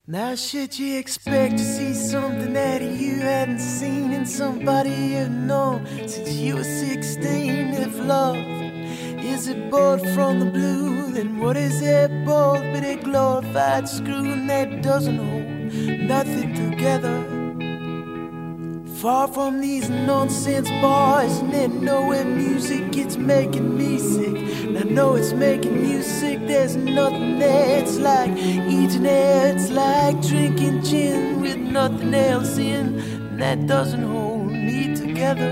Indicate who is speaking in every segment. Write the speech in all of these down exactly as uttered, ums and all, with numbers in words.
Speaker 1: Now should you expect to see something that you hadn't seen in somebody you've known since you were sixteen? If love is it bought from the blue, then what is it both but a glorified screw that doesn't hold nothing together? Far from these nonsense bars, and they know when music, it's making me sick. And I know it's making you sick. There's nothing there. It's like eating air. It's like drinking gin with nothing else in, and that doesn't hold me together.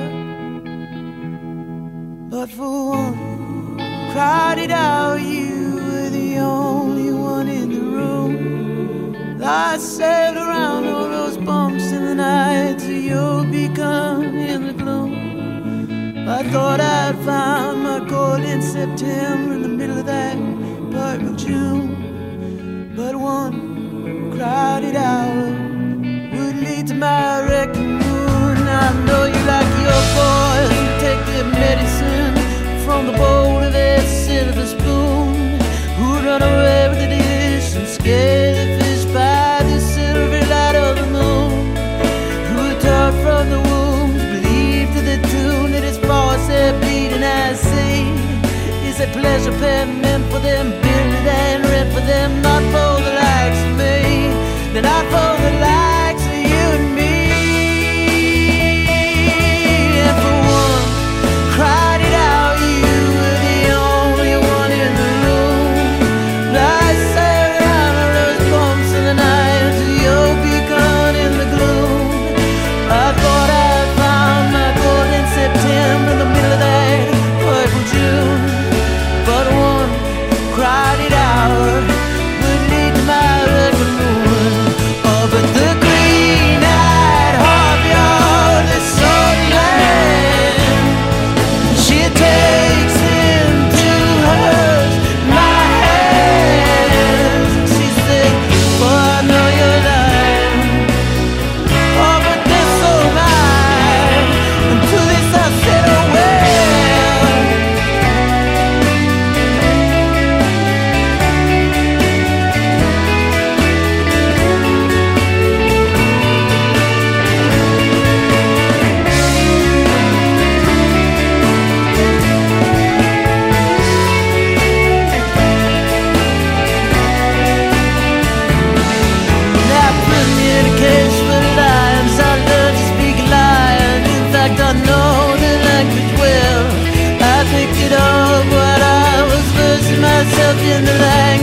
Speaker 1: But for one, cried it out, you were the only one in the room. I sailed around all those bumps in the night till you'll be gone in the gloom. I thought I'd found my gold in September in the middle of that purple June. But one crowded hour would lead to my wrecking moon. I know you like your boys who take their medicine from the bowl of their silver spoon, who run away with the dish and scare the fish by the silver light of the moon, who taught from the womb to believe to the tune that his force they're bleeding. I see is a pleasure payment for them, build and rent for them, not for the likes of me, then not for the likes of you and me. And for one, cried it out, you were the only one in the room. I sailed around all those bumps in the night till you'll be gone in the gloom. I thought I'd found my gold in September in the middle of that purple June. But one cried it out would lead to my wrecking moon. Oh, but the green-eyed harp, y'all, this sort of land, she takes into hers my hands. She said, boy, I know you're lying. Oh, but this so mine. And to this I said, oh well. Now put me in a cage for lions. I learned to speak lion. In fact, I know the language well. I picked it up while I was versing myself in the language.